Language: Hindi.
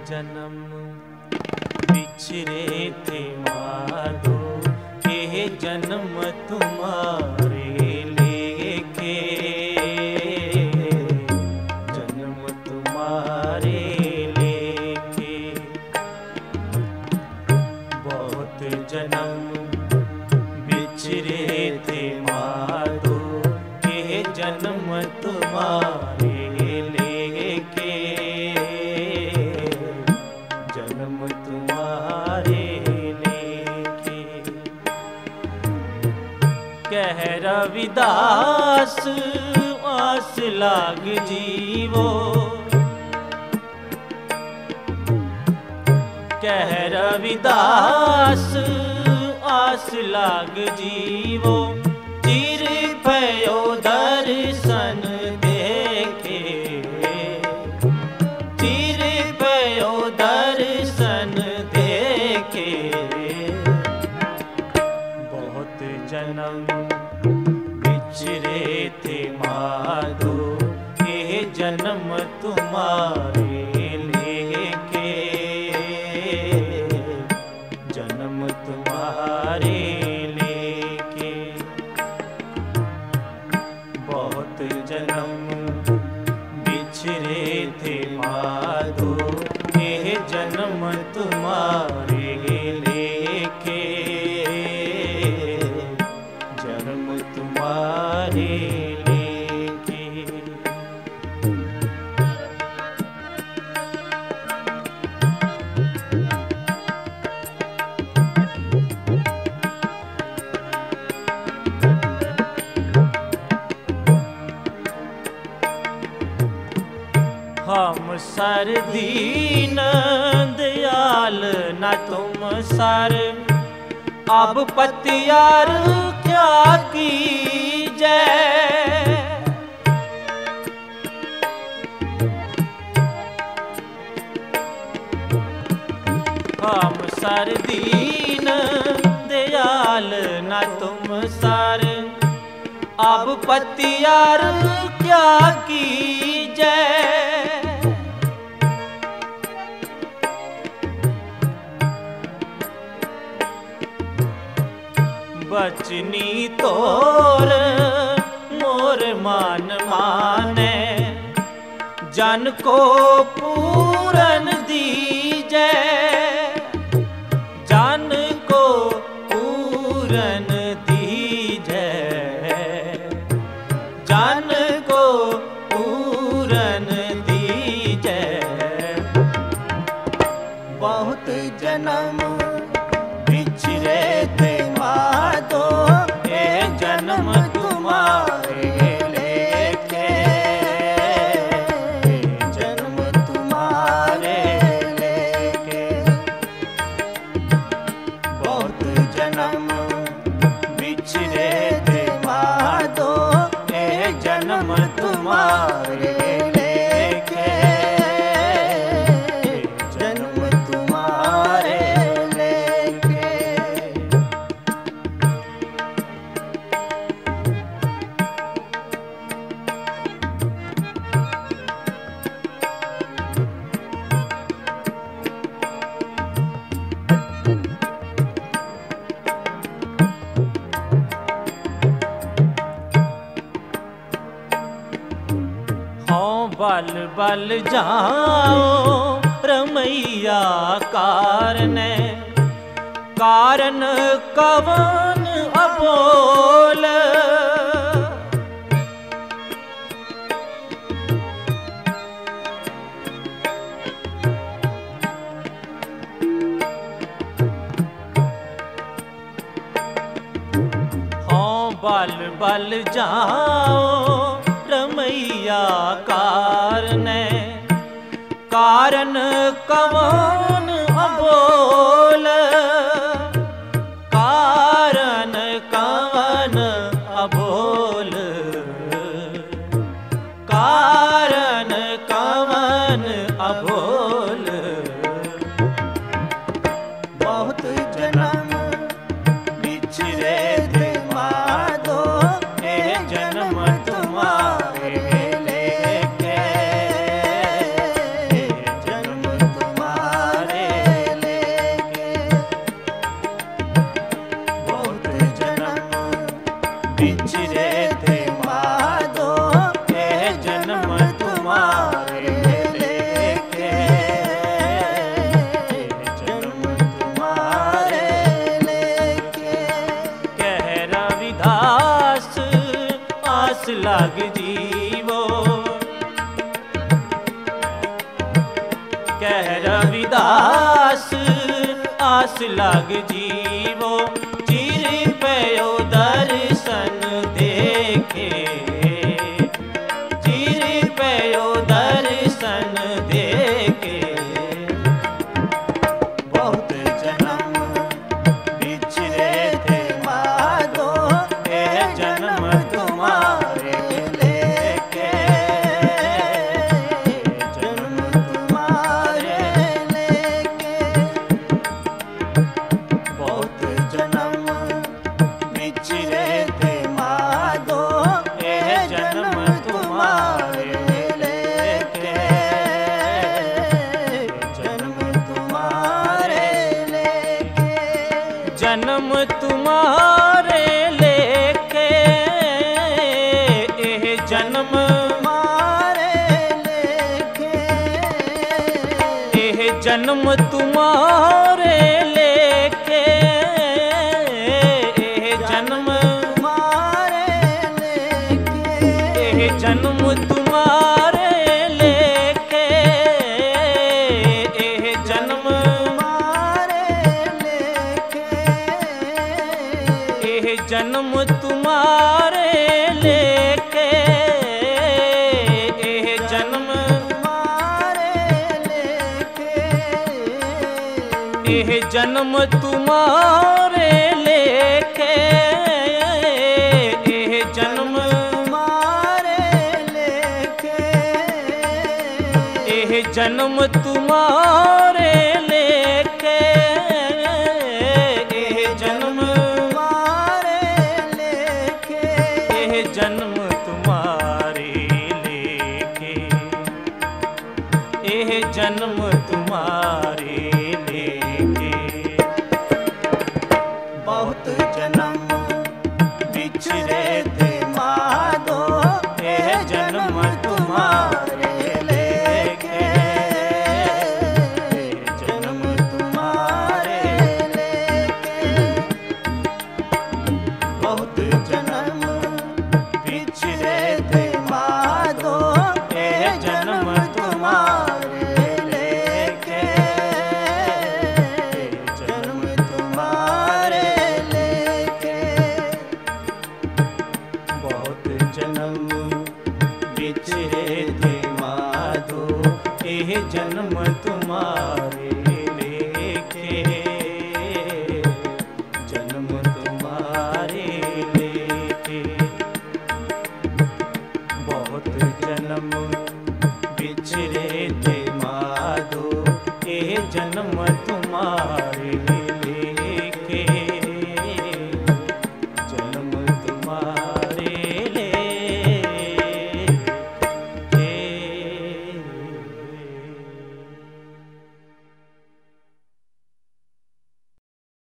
जन्म बिछरे थे माधो, ये जन्म तुम्हारे लेके, जन्म तुम्हारे लेके। बहुत जन्म बिछरे थे माधो, ये जन्म तुम्हारे लेके, जन्म तुम्हारे लेके। कह रविदास आस लाग जीवो, कह रविदास आस लाग जीवो, चिर भयो दर्शन देखे, चिर भयो दर्शन देखे। बहुत जन्म बिछरे थे माधो, ये जन्म तुम्हारे लेके, जन्म तुम्हारे लेके। बहुत जन्म बिछरे थे माधो, ये जन्म तुम्हारे लेके, जन्म तुम्हारे लेके। हम सर दीन दयाल न तुम सर, अब पतियार क्या कीजै। हम सर दीन दयाल न तुम सर, अब पतियार क्या कीजै। बचनी तोर मोर मान माने, जन को पूरन दीजै, जन को पूरन दीजै, जन को पूरन दीजै। बहुत जन्म बिछरे थे माधो, ये जन्म तुम्हारे लेके, जन्म तुम्हारे लेके। बहुत जन्म बिछरे थे माधो, ये जन्म तुम्हारे लेके, जन्म तुम्हारे लेके। बल बल जाओ रमैया कारने, कारण कवन अबोल। हाँ बल बल जाओ रमैया कारने, कारण कवन अबोल, कारण कवन अबोल, कारण कवन अबोल। बहुत जन्म बिछरे थे माधो, ये जन्म तुम्हारे लेके, जन्म तुम्हारे लाग जीवो। कह रविदास आस लाग जीवो। चिर पयो दर्शन देखे, चिर पयो दर्शन देखे। बहुत जन्म बिछड़े थे माधो, ये जन्म तुम्हारे लेके, जन्म तुम्हारे लेके। बहुत जन्म बिछड़े थे माधो, ये जन्म तुम्हारे लेके, जन्म तुम्हारे लेके। जन्म तुम्हारे लेके, ये जन्म तुम्हारे लेके, ये जन्म तुम्हारे लेके, ये जन्म तुम्हारे लेके, ये जन्म तुम्हारे लेके, ये जन्म तुम्हारे लेके, ये जन्म तुम्हारे लेके, ये जन्म तुम्हारे लेके, ये जन्म तुम्हारे लेके, ये जन्म तुम्हारे लेके, ये जन्म तुम्हारे लेके, ये जन्म तुम्हारे लेके, ये जन्म तुम्हारे लेके, ये जन्म तुम्हारे लेके। बहुत जन्म बिछड़े थे माधो, ये जन्म तुम्हारे लेके, जन्म तुम्हारे लेके। बहुत जन्म बिछड़े थे माधो, ये जन्म तुम्हारे लेके, जन्म तुम्हारे लेके। बहुत जन्म